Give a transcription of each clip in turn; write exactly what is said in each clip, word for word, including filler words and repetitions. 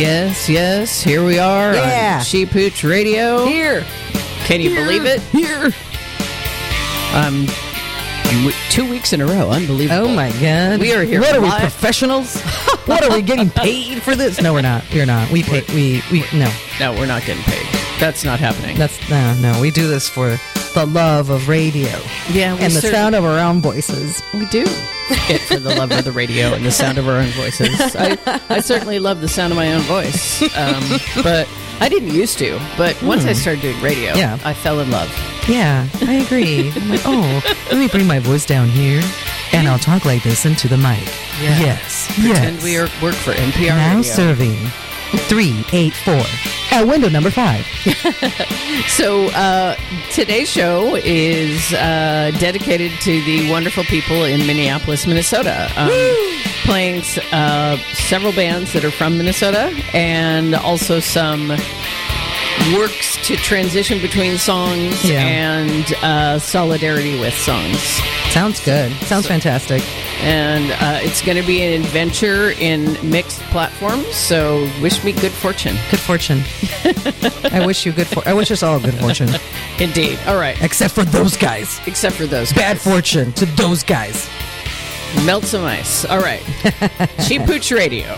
Yes, yes, here we are Yeah. on She Pooch Radio. Here. Can you Here. believe it? Here. Um, w- two weeks in a row. Unbelievable. Oh, my God. We are here What are we, live. professionals? What are we getting paid for this? No, we're not. We're not. We pay. We, we, no. No, we're not getting paid. That's not happening. That's, no, no. We do this for the love of radio. Yeah, we And the certain- sound of our own voices. We do it for the love of the radio and the sound of our own voices. I, I certainly love the sound of my own voice, um, but I didn't used to. But once I started doing radio, Yeah. I fell in love. Yeah, I agree. I'm like, oh, let me bring my voice down here, and I'll talk like this into the mic. Yeah. Yes, Pretend yes. we are, work for N P R Now radio. serving three eight four at window number five. So uh, today's show is uh, dedicated to the wonderful people in Minneapolis, Minnesota. Um, playing uh, several bands that are from Minnesota, and also some works to transition between songs Yeah. and uh, solidarity with songs. Sounds good. Sounds fantastic. And uh, it's going to be an adventure in mixed platforms, so wish me good fortune. Good fortune. I wish you good for. I wish us all good fortune, Indeed. All right. except for those guys. Except for those Bad guys. fortune to those guys. Melt some ice. All right. She Pooch Radio.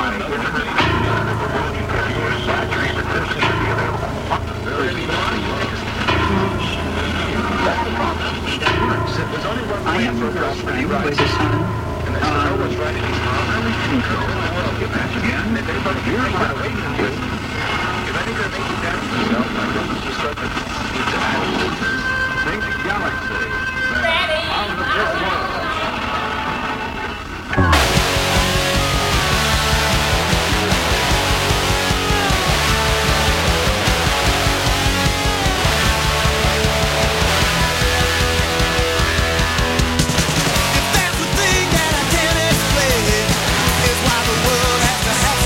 I have no trust for you, but the sun. And this is what's right in his mouth. I think I want to get back again. If anybody here is not waiting on you, if I think they're making that yourself, I don't just start to need to act. Think the galaxy. Ready? Out of this world. If there's a thing that I can't explain, is why the world has to have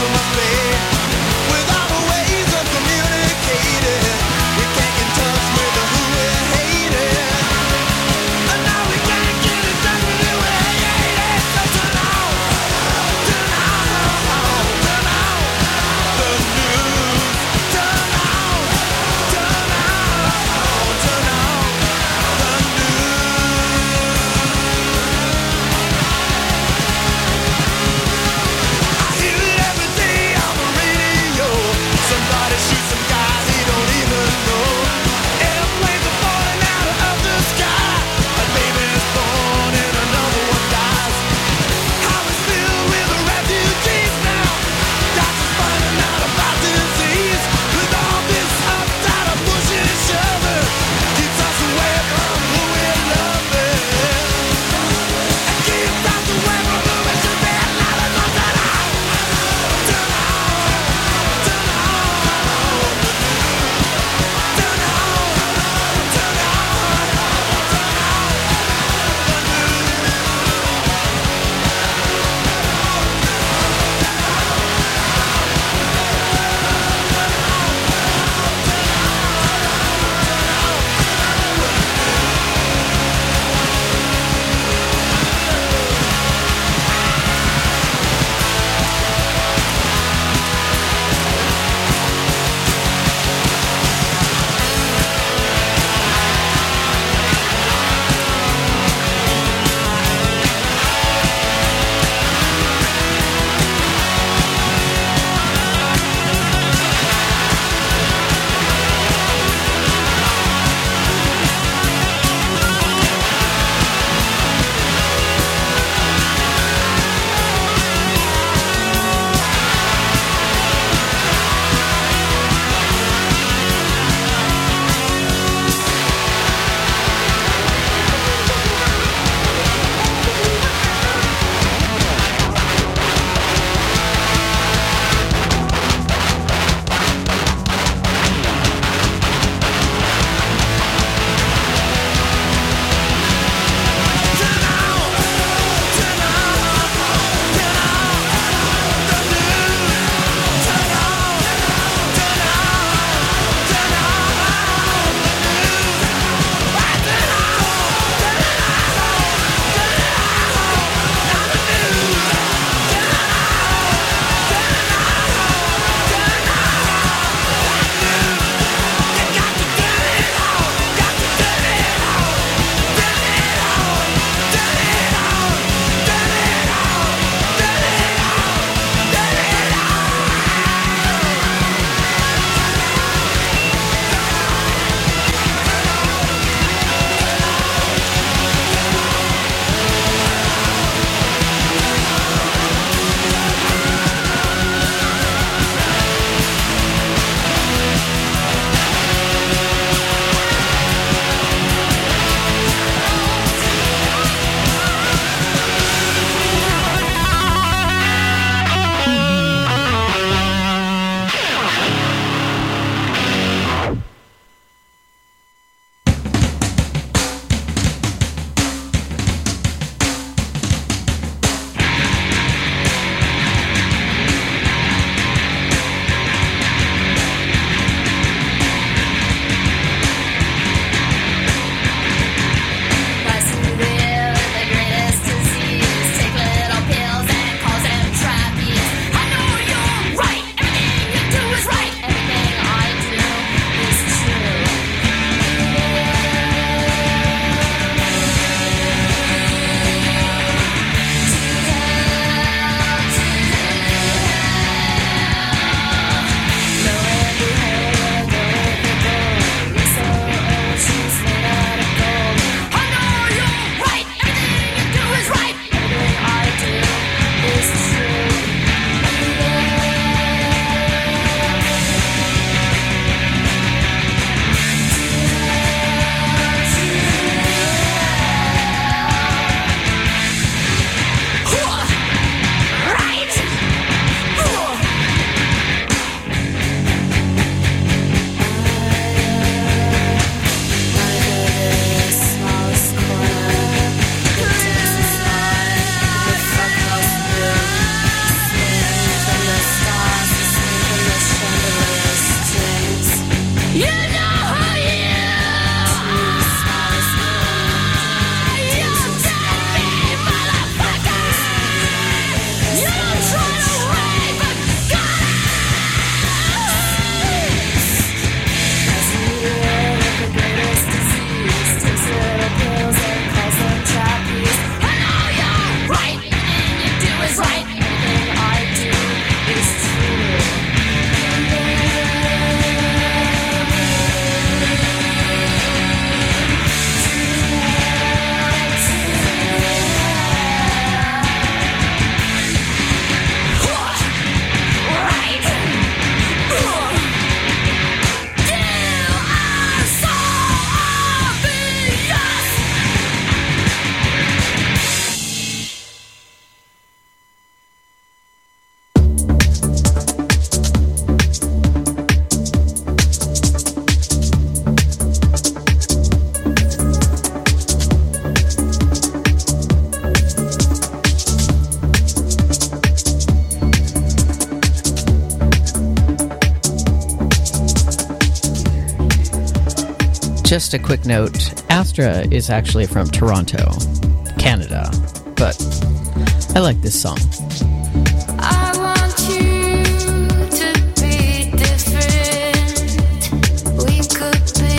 just a quick note. Astra is actually from Toronto, Canada. But I like this song. I want you to be different. We could be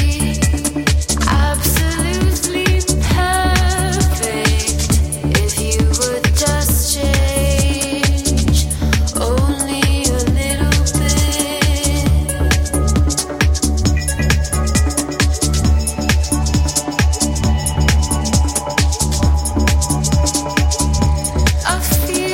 absolutely perfect if you would just change only a little bit. I feel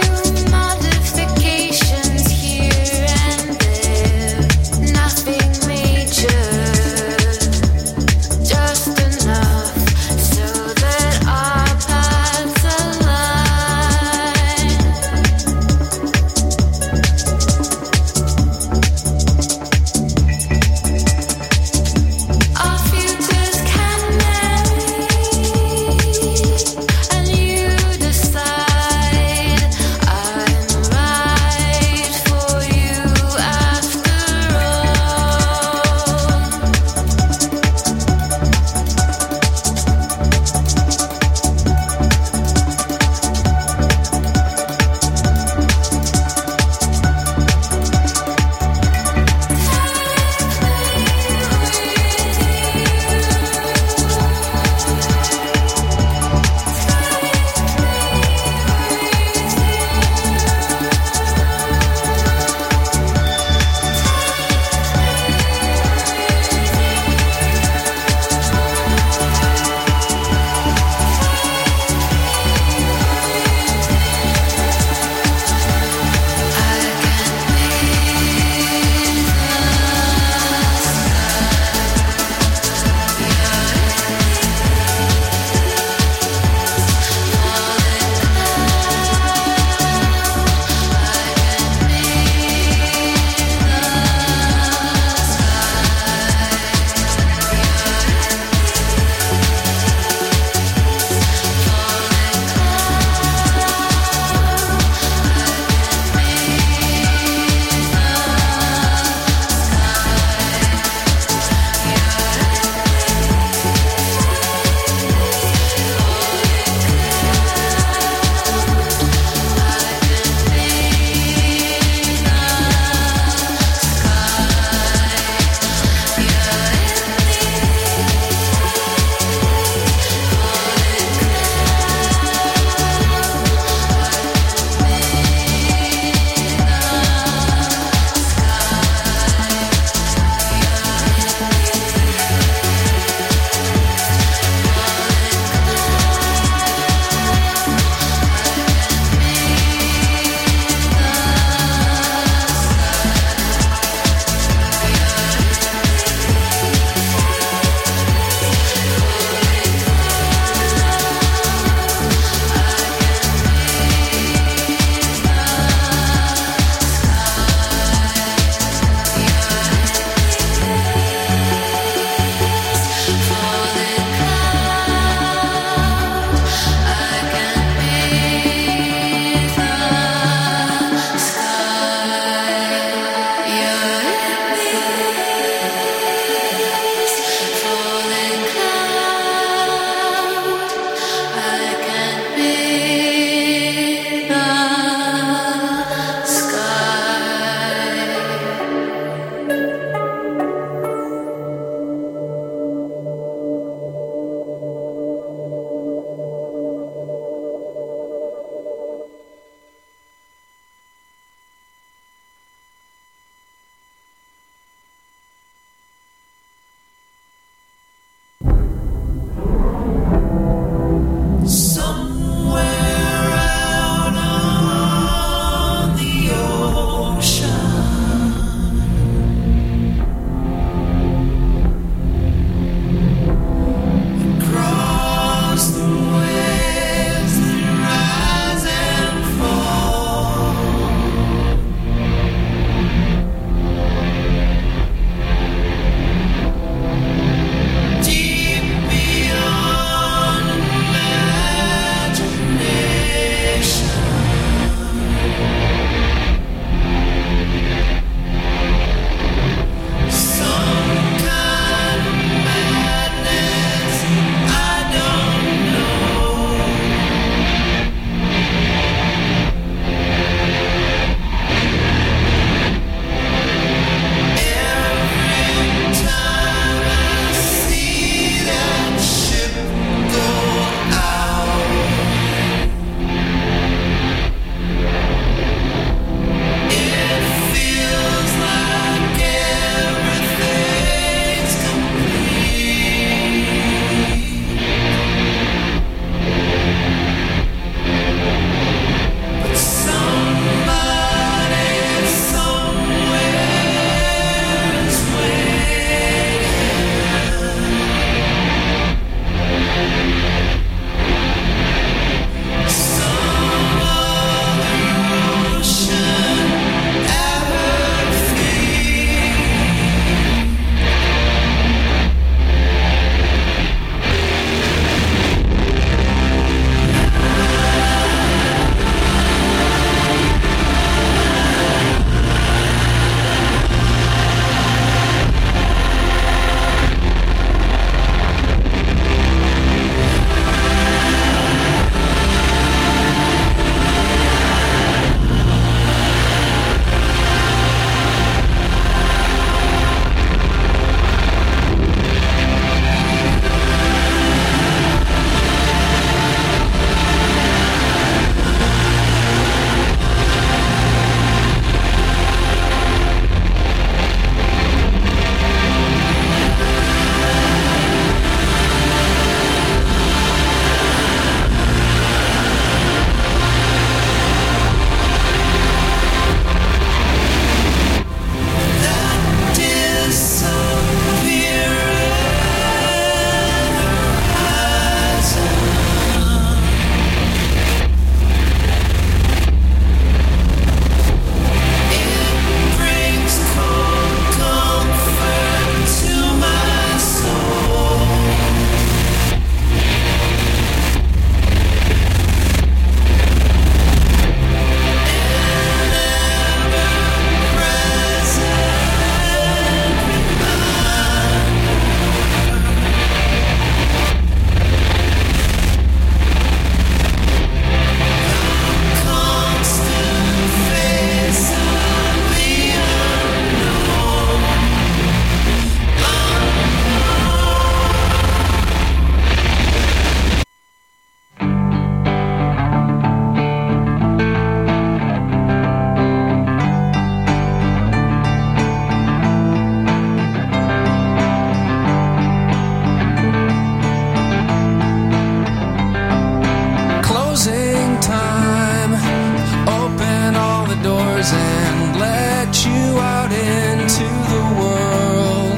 you out into the world.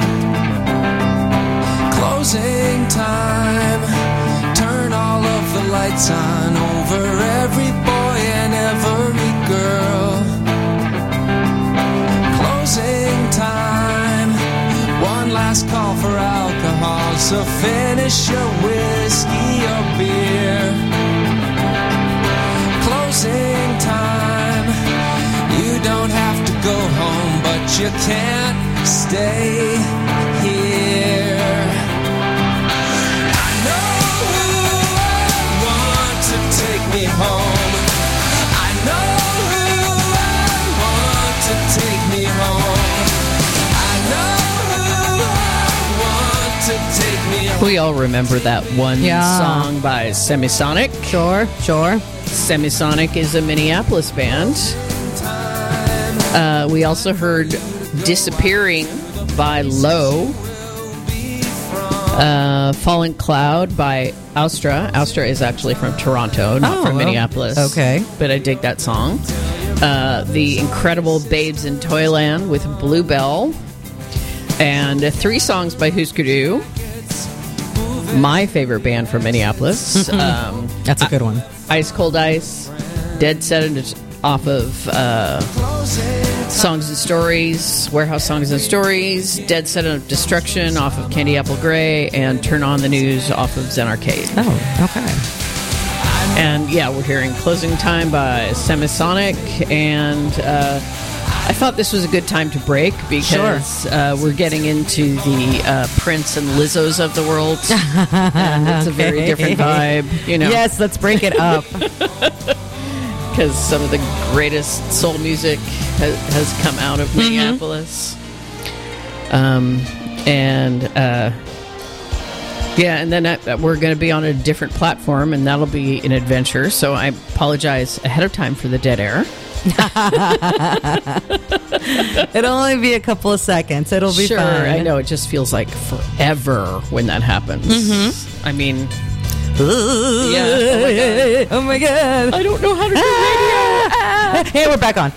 Closing time. Turn all of the lights on over every boy and every girl. Closing time. One last call for alcohol, so finish your whiskey or beer. Closing time. You don't have to go home, but you can't stay here. I know who I want to take me home. I know who I want to take me home. I know who I want to take me home. We all remember that one Yeah. song by Semisonic. Sure, sure. Semisonic is a Minneapolis band. Uh, we also heard Disappearing by Low. Uh, Fallen Cloud by Austra. Austra is actually from Toronto, not Oh, from oh, Minneapolis. okay. But I dig that song. Uh, the incredible Babes in Toyland with Bluebell. And uh, three songs by Husker Du. My favorite band from Minneapolis. um, That's a good one. Ice Cold Ice, Dead Set off of uh, Songs and Stories, Warehouse Songs and Stories, Dead Set of Destruction off of Candy Apple Grey, and Turn on the News off of Zen Arcade. Oh, okay. And yeah, we're hearing Closing Time by Semisonic, and uh, I thought this was a good time to break because uh, we're getting into the uh, Prince and Lizzos of the world, and it's a very different vibe, you know. Yes, let's break it up. Because some of the greatest soul music has, has come out of Minneapolis. Um, and uh, yeah, and then uh, we're going to be on a different platform, and that'll be an adventure. So I apologize ahead of time for the dead air. It'll only be a couple of seconds. It'll be Sure, fine. I know it just feels like forever when that happens. I mean, Yeah. Oh my god. I don't know how to do Ah! Hey, we're back on.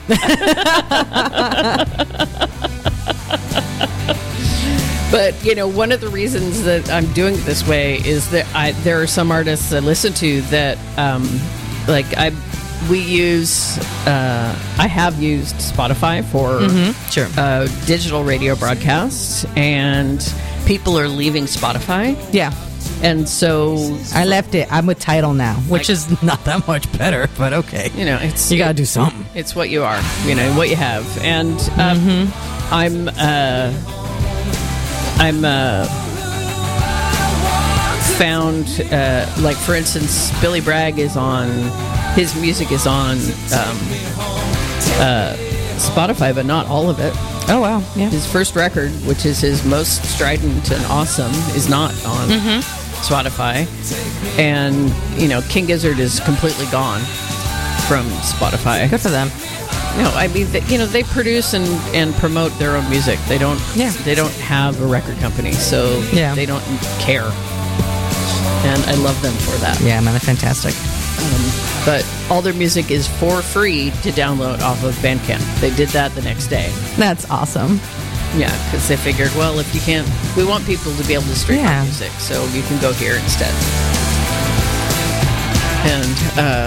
But, you know, one of the reasons that I'm doing it this way is that I, there are some artists I listen to that, um, like, I we use, uh, I have used Spotify for Sure. uh, digital radio broadcasts, and people are leaving Spotify. Yeah. And so, I left it. I'm with Tidal now, which I- is not that much better, but okay. you know, it's You gotta do something. it's what you are, you know, what you have. And um, I'm, uh, I'm, uh, found, uh, like, for instance, Billy Bragg is on, his music is on um, uh, Spotify, but not all of it. Oh, wow. Yeah. His first record, which is his most strident and awesome, is not on Spotify. And, you know, King Gizzard is completely gone from Spotify. Good for them. No, I mean, they, you know, they produce and, and promote their own music. They don't. Yeah. They don't have a record company, so Yeah. they don't care. And I love them for that. Yeah, man, they're fantastic. But all their music is for free to download off of Bandcamp. They did that the next day. That's awesome. Yeah, because they figured, well, if you can't, we want people to be able to stream Yeah. our music, so you can go here instead. And uh,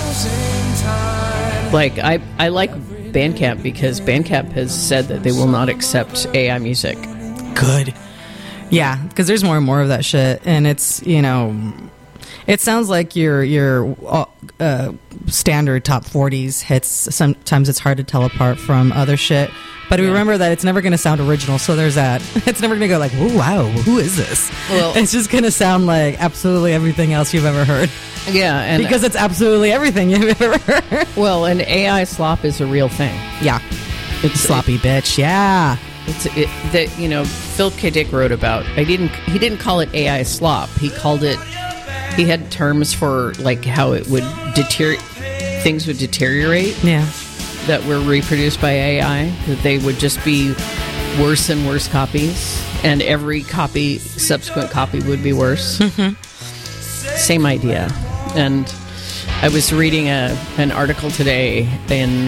like I, I like Bandcamp because Bandcamp has said that they will not accept A I music. Good. Yeah, because there's more and more of that shit, and it's, you know, it sounds like your your uh, standard top forties hits. Sometimes it's hard to tell apart from other shit. But remember that it's never going to sound original, so there's that. It's never going to go like, "Ooh, wow, who is this?" Well- it's just going to sound like absolutely everything else you've ever heard, Yeah, and because it's absolutely everything you've ever heard. well, and A I slop is a real thing. Yeah, It's sloppy bitch. Yeah, It's it, that you know Phil K. Dick wrote about. I didn't. He didn't call it A I slop. He called it. He had terms for like how it would deteriorate. Things would deteriorate yeah. that were reproduced by A I. That they would just be worse and worse copies, and every copy, subsequent copy, would be worse. Same idea. And I was reading a an article today in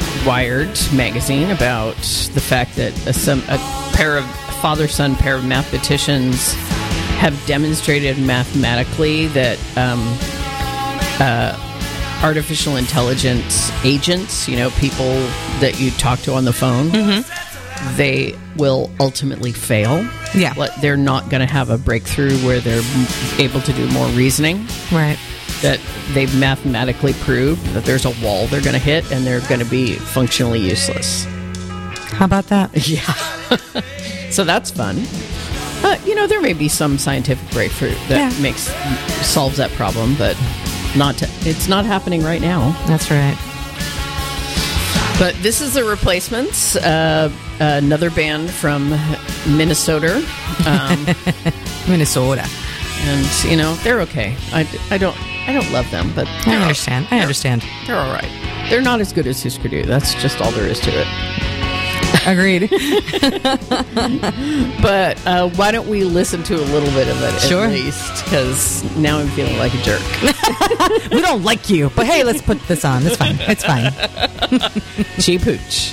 Wired magazine about the fact that a, some a pair of father-son pair of mathematicians have demonstrated mathematically that um, uh, artificial intelligence agents, you know, people that you talk to on the phone, mm-hmm. they will ultimately fail. Yeah. Like, they're not going to have a breakthrough where they're able to do more reasoning. Right. That they've mathematically proved that there's a wall they're going to hit and they're going to be functionally useless. How about that? Yeah. So that's fun. Uh, you know, there may be some scientific breakthrough that Yeah. makes solves that problem, but not to, it's not happening right now. That's right. But this is the Replacements, uh, another band from Minnesota, um, Minnesota. and you know they're okay. I, I don't I don't love them, but I they're understand. I understand. They're all right. They're not as good as Husker Du. That's just all there is to it. Agreed. But uh, why don't we listen to a little bit of it Sure. at least? Because now I'm feeling like a jerk. We don't like you, but hey, let's put this on. It's fine. It's fine. Cheap hooch.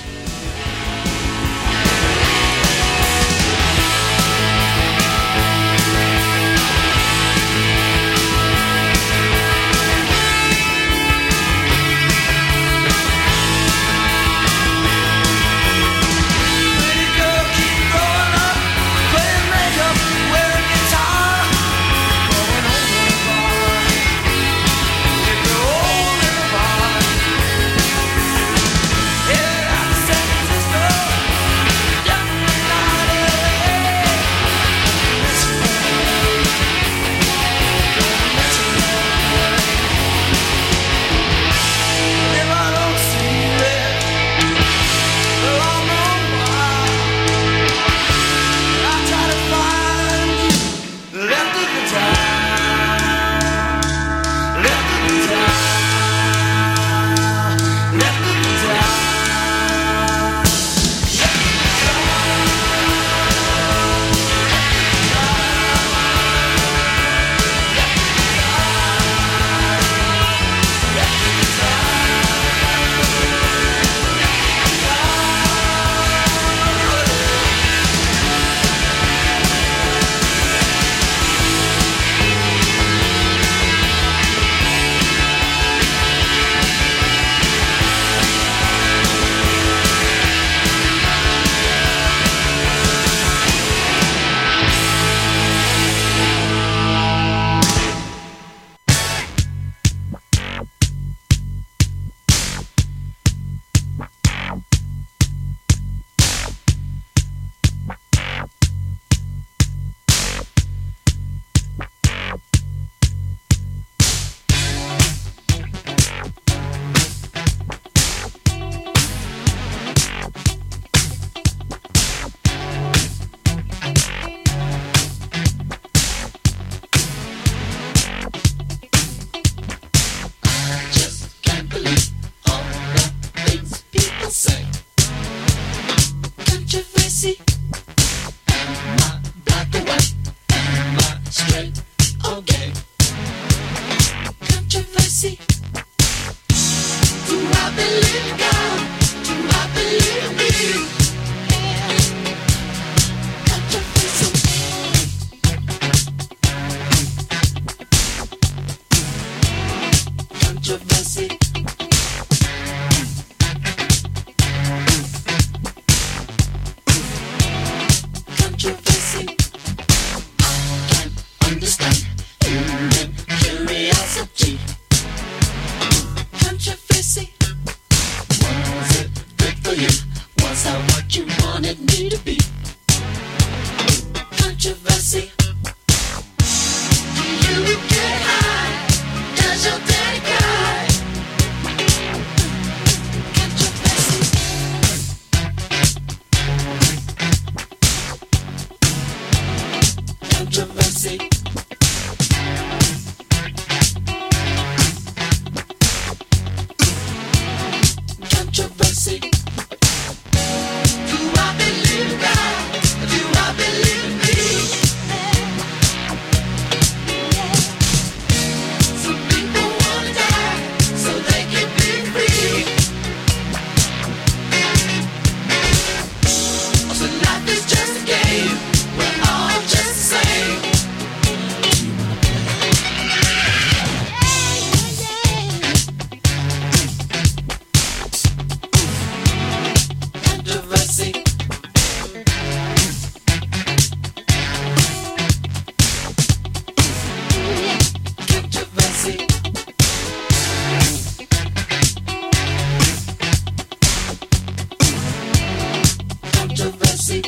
Controversy.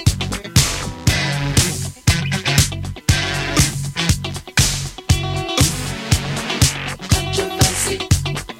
Controversy.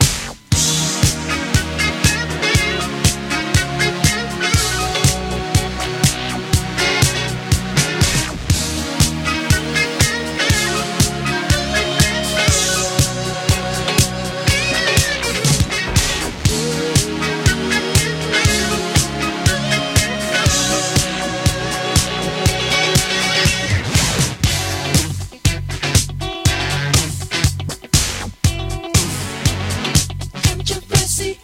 Controversy.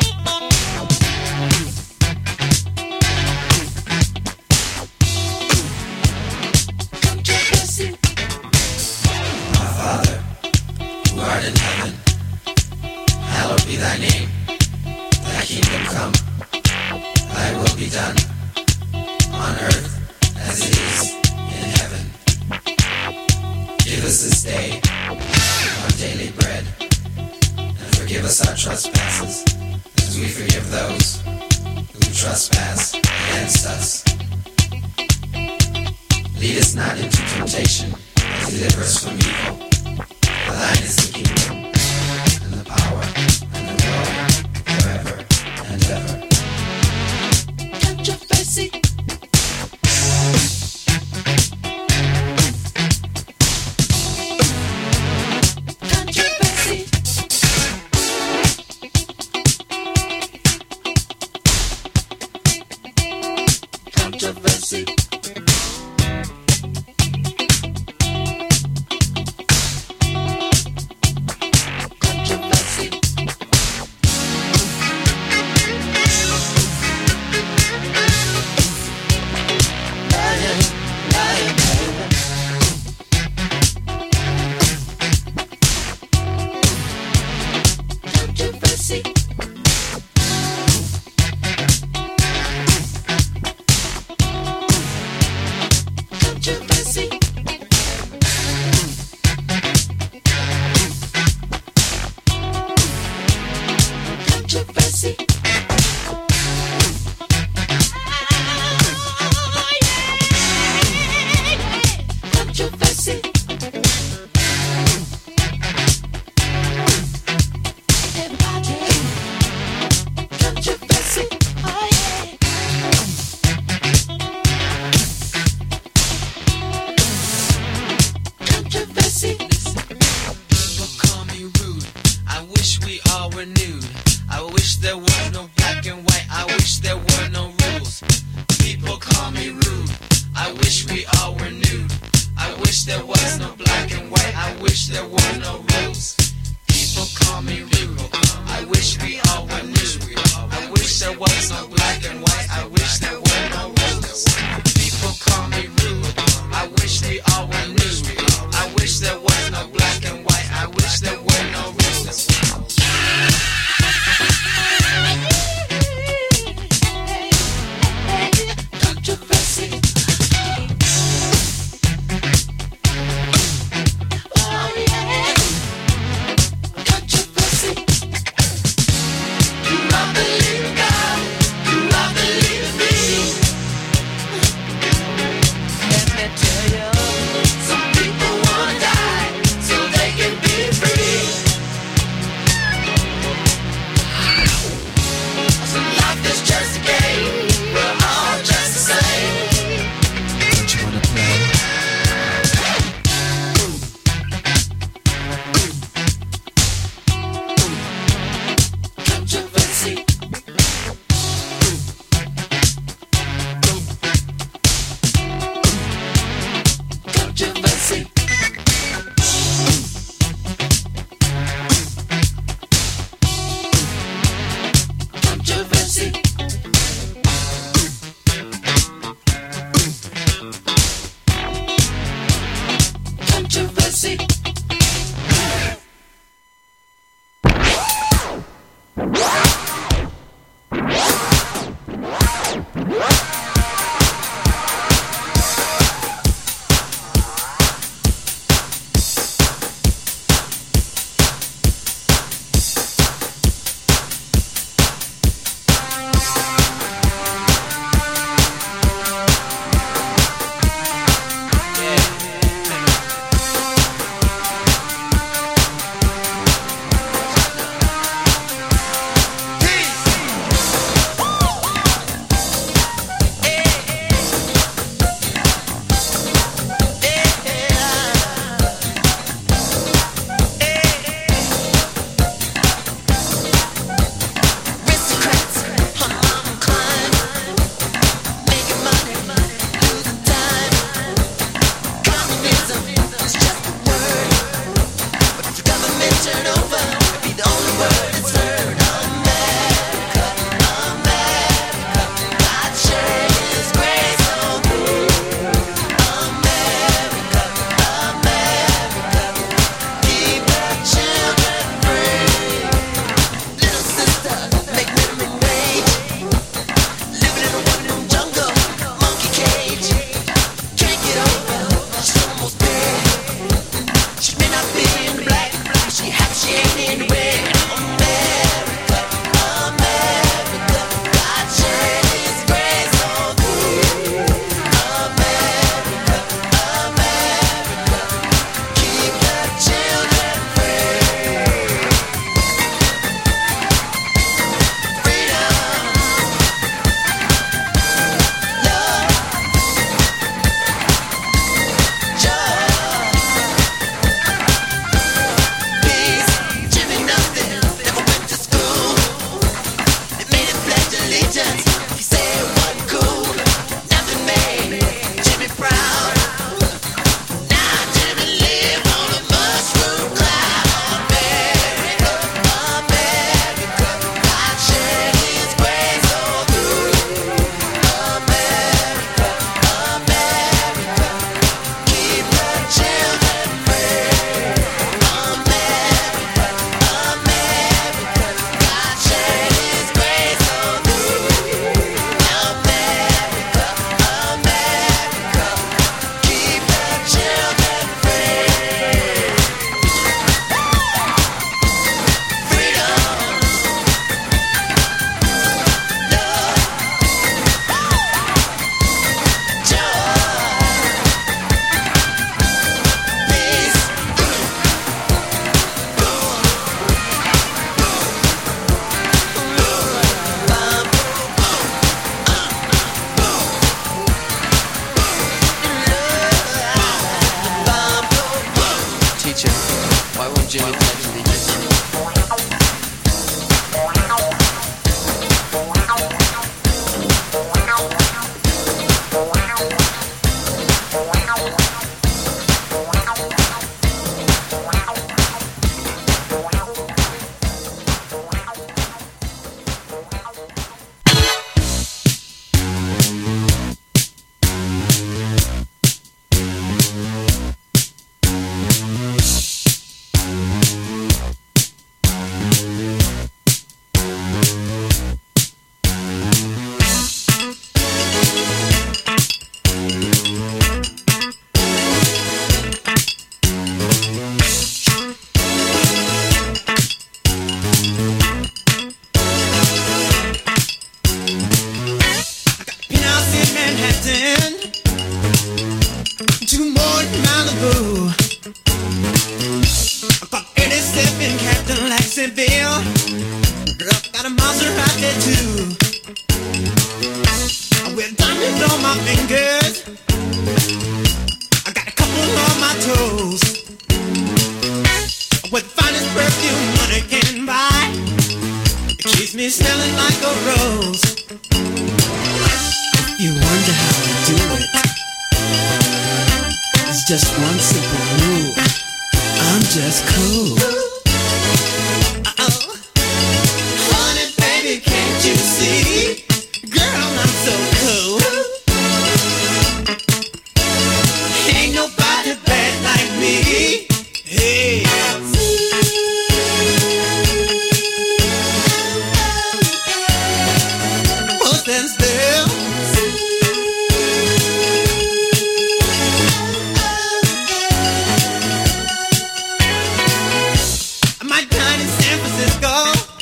Controversy. Our Father, who art in heaven, hallowed be thy name. Thy kingdom come, thy will be done, on earth as it is in heaven. Give us this day our daily bread, and forgive us our trespasses, as we forgive those who trespass against us. Lead us not into temptation, but deliver us from evil. For thine is the kingdom, and the power, and the glory, forever and ever. Controversy. Controversy. Controversy. Controversy. Lion, lion, lion. Controversy. my fingers. I got a couple on my toes. With the finest perfume money can buy. It keeps me smelling like a rose. You wonder how I do it. It's just one simple rule. I'm just cool. Uh-oh. Honey, baby, can't you see? Girl, I'm so cool. Ain't nobody bad like me. Hey. What's that spell? I might dine in San Francisco,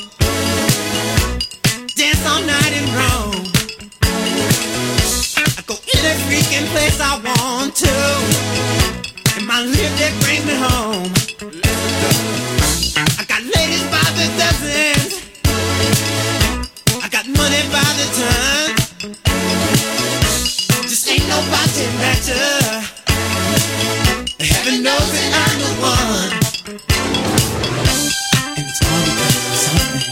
dance all night in Rome. I go any freaking place I want to, and my lipstick brings me home. I got ladies by the dozens, I got money by the ton. Just ain't nobody better. Heaven knows that I'm the one. And it's all because of something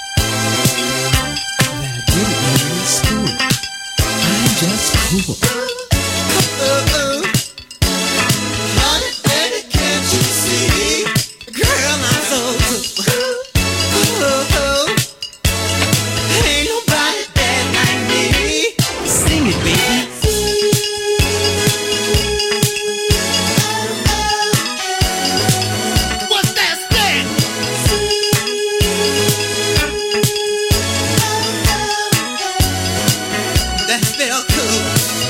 that I didn't learn in school. I'm just cool. Uh-oh. Honey, baby, can't you see? Girl, I'm so cool. Uh-oh. Ain't nobody bad like me. Sing it, baby. What's that stand? That felt cool.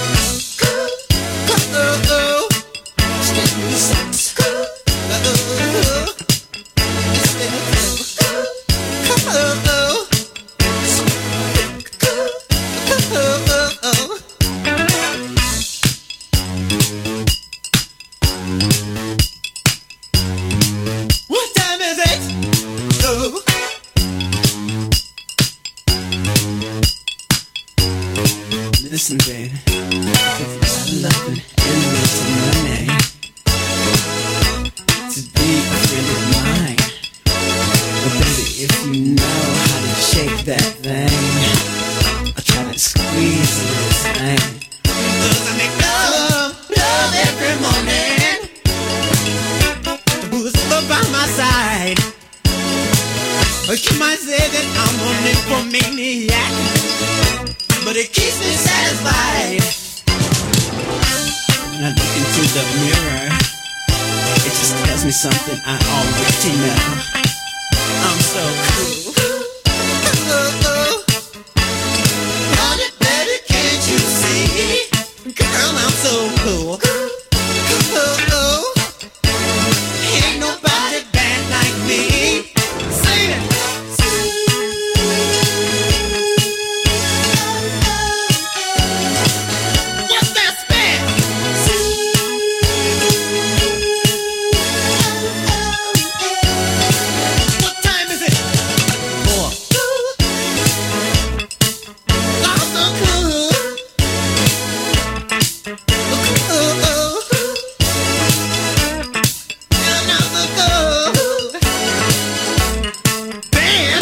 Uh-oh. Straight from the socks. Uh-oh. That felt cool. Uh-oh. Uh-oh. What time is it? Oh. Listen, babe. I love it and it's money to be a friend of mine. But baby, if you know how to shake that thing, I try to squeeze this thing. 'Cause I make love, love every morning. Who's up by my side? Or you might say that I'm a nymphomaniac, but it keeps me satisfied. When I look into the mirror, it just tells me something I already know. I'm so cool. Uh-oh. Honey, baby, can't you see? Girl, I'm so cool. Uh-oh. Ain't nobody bad like me. Sing it. What's that spell? What time is it? Four. I'm so cool. Uh-oh. And I'm so cool. Band.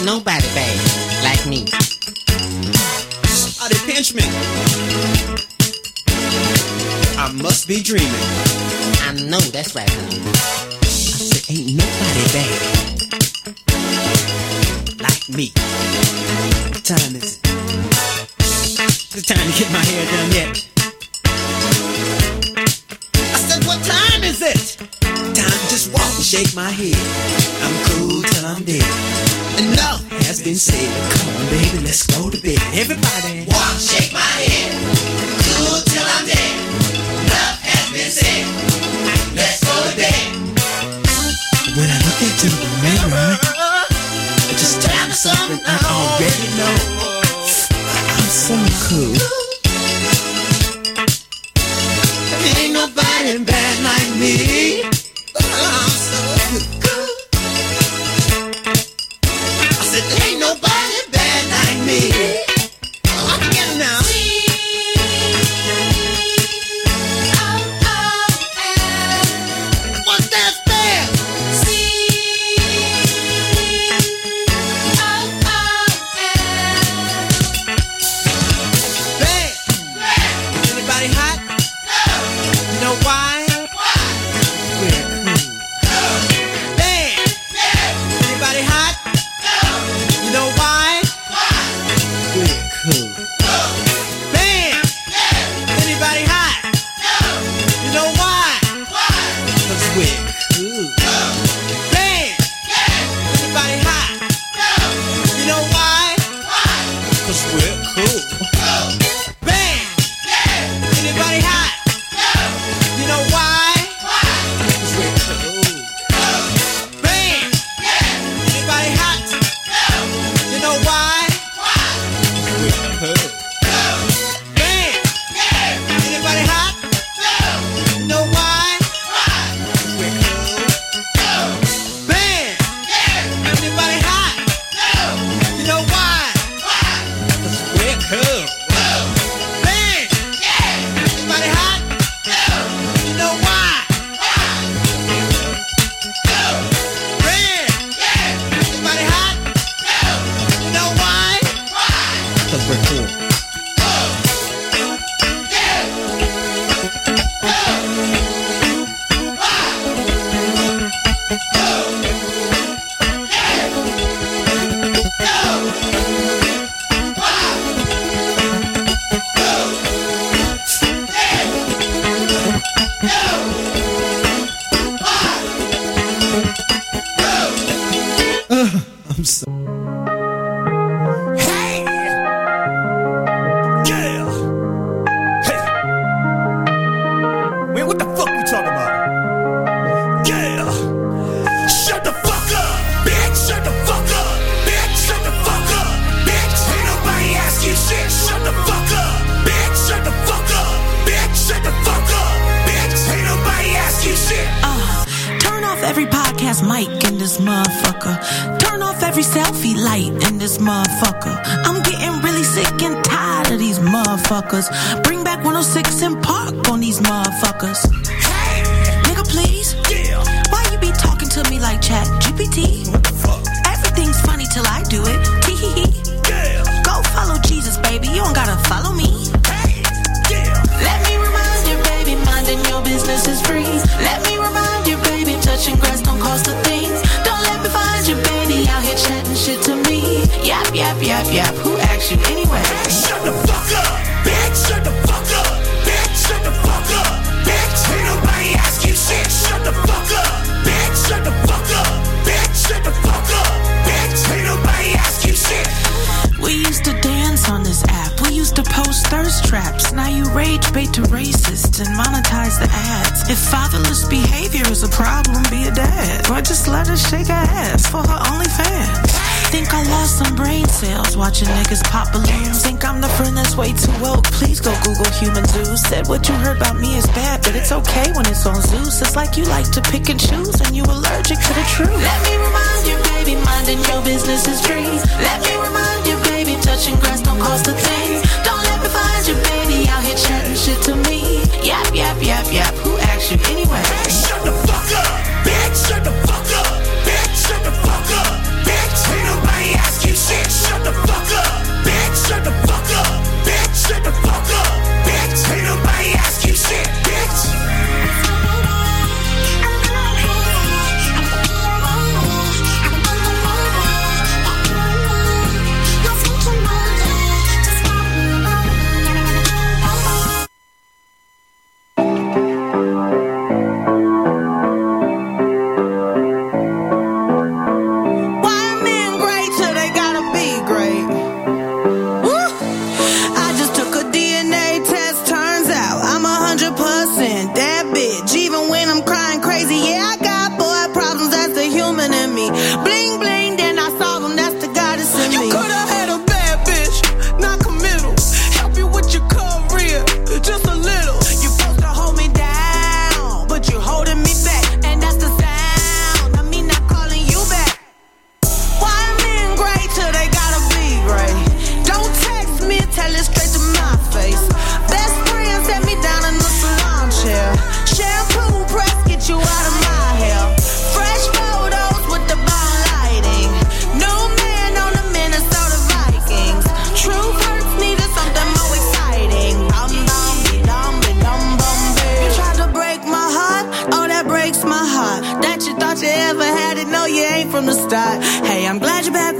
Ain't nobody bad like me. Oh, they pinch me. I must be dreaming. I know that's right, honey. I said, ain't nobody bad like me. What time is it? Is it time to get my hair done yet? I said, what time is it? Time to just walk and shake my head. I'm cool till I'm dead. Enough has been said. Come on, baby, let's go to bed. Everybody, Walk, shake my head. Cool till I'm dead. Enough has been said. Let's go to bed. when I look into the mirror, it just tells me something I already know. I'm so cool. Ain't nobody bad like me. I'm so cool. I said, ain't nobody bad like me. I'm together now. What's that spell? Bad. Anybody hot? You know why? We're cool. Bad. Anybody hot? You know why? We're cool. Bad. Anybody hot? You know why? 'Cause we're cool. Bad. Anybody hot? You know why? 'Cause we're cool. Bad. Anybody hot? You know why? 'Cause we're cool. Bad. Anybody hot? You know why? 'Cause we're cool. Bad. Anybody hot? You know why? 'Cause we're cool. Bad. Anybody hot? You know why? 'Cause we're cool. Bad. Anybody hot? You know why? Red. Anybody hot? You know why? 'Cause we're cool. I'm so. Hey! Yeah! Hey! Man, what the fuck you talking about? Yeah! Shut the fuck up! Bitch, shut the fuck up! Bitch, shut the fuck up! Bitch, ain't nobody ask you shit! Shut the fuck up! Bitch, shut the fuck up! Bitch, shut the fuck up! Bitch, ain't nobody ask you shit! Uh, turn off every podcast mic in this motherfucker. Turn off every selfie light in this motherfucker. I'm getting really sick and tired of these motherfuckers. Bring back one oh six and park on these motherfuckers. Hey! Nigga, please. Yeah! Why you be talking to me like Chat G P T? What the fuck? Everything's funny till I do it. Tee hee hee. Yeah! Go follow Jesus, baby. You don't gotta follow me. Hey! Yeah! Let me remind you, baby, minding your business is free. Let me remind you, baby, touching grass don't cost a thing. Don't let me find you, baby, out here chatting shit to me. Yap, yap, yap, yap. Who asked you anyway? Shut the fuck up! Bitch, shut the fuck up! Bitch, shut the fuck up! Bitch, ain't nobody ask you shit! Shut the fuck up! Bitch, shut the fuck up! Bitch, shut the fuck up! Bitch, ain't nobody ask you shit! We used to dance on this app. We used to post thirst traps. Now you rage bait to racists and monetize the ads. If fatherless behavior is a problem, be a dad. Or just let her shake her ass for her OnlyFans. Think I lost some brain cells watching niggas pop balloons. Think I'm the friend that's way too woke. Please go Google human zoos. Said what you heard about me is bad, but it's okay when it's on Zeus. It's like you like to pick and choose and you allergic to the truth. Let me remind you, baby, minding your business is free. Let me remind you, baby, touching grass don't cost a thing. Don't let me find you, baby, out here chatting shit to me. Yap, yap, yap, yap. Who asked you anyway? Shut the fuck up! Bitch, shut the fuck up! Bitch, shut the fuck up! Bitch, ain't nobody ask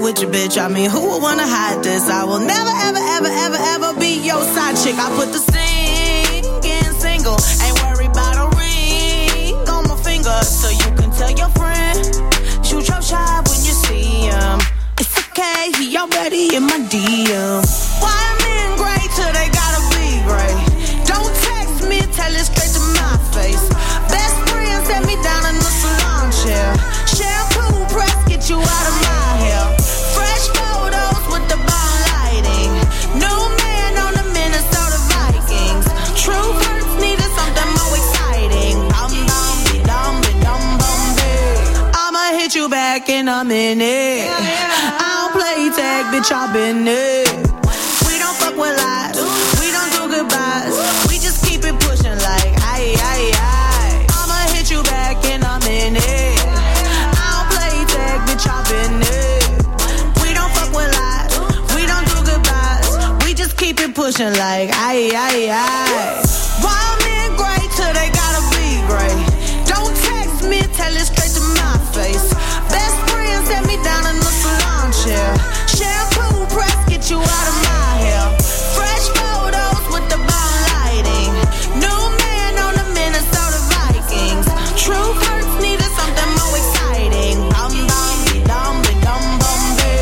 with you, bitch. I mean, who would wanna hide this? I will never, ever, ever, ever, ever be your side chick. I put the singing single. Ain't worried about a ring on my finger. So you can tell your friend, shoot your shot when you see him. It's okay, he already in my D M. Why men great till they gotta be great? Don't text me, tell it straight to my face. Best friend set me down in the salon chair. Shampoo press, get you out of my hair. Fresh photos with the bomb lighting. New man on the Minnesota Vikings. True words needed something more exciting. Bum bum be dum be dum bum be. I'ma hit you back in a minute. I don't play tag, bitch, I've been it. We don't fuck with lies. We don't do goodbyes. We just keep it pushing like aye aye aye. I'ma hit you back in a minute. I don't play tag, bitch, I've been it. We don't fuck with lies. We don't do goodbyes. We just keep it pushing like aye aye aye. Wild men great till they gotta be great. Don't text me, tell it straight to my face. Best friend set me down in the salon chair. Shampoo press, get you out of my hair. Fresh photos with the bomb lighting. New man on the Minnesota Vikings. True words needed something more exciting. Bum bum be dum be dum bum be.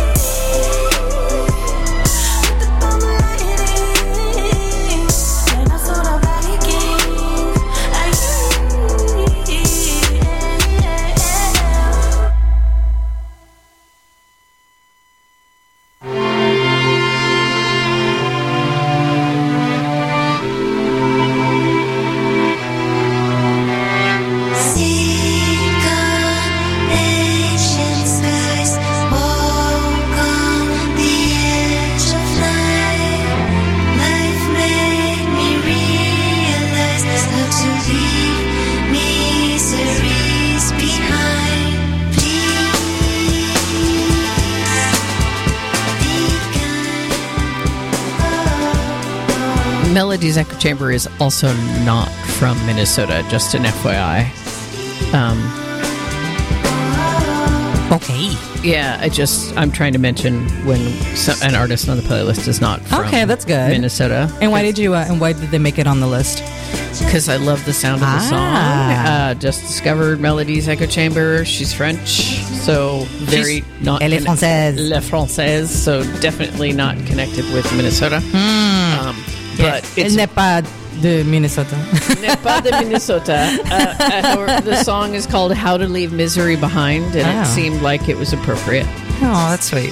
With the bomb lighting. Minnesota Vikings. Ancient skies walk on the edge of life. Life made me realize how to leave miseries behind. Please be kind. Melody's Echo Chamber is also not from Minnesota, just an F Y I. Um, Okay. yeah, I just, I'm trying to mention when some, an artist on the playlist is not from Okay, that's good. Minnesota. And why did you? Uh, and why did they make it on the list? Because I love the sound of the Ah. song. Uh, just discovered Melody's Echo Chamber. She's French, so very She's- not... Elle est française. La Française, so definitely not connected with Minnesota. Um, but Elle it's n'est pas de Minnesota. n'est pas de Minnesota. Uh, uh, or the song is called How to Leave Misery Behind, and Oh. it seemed like it was appropriate. Oh, that's sweet.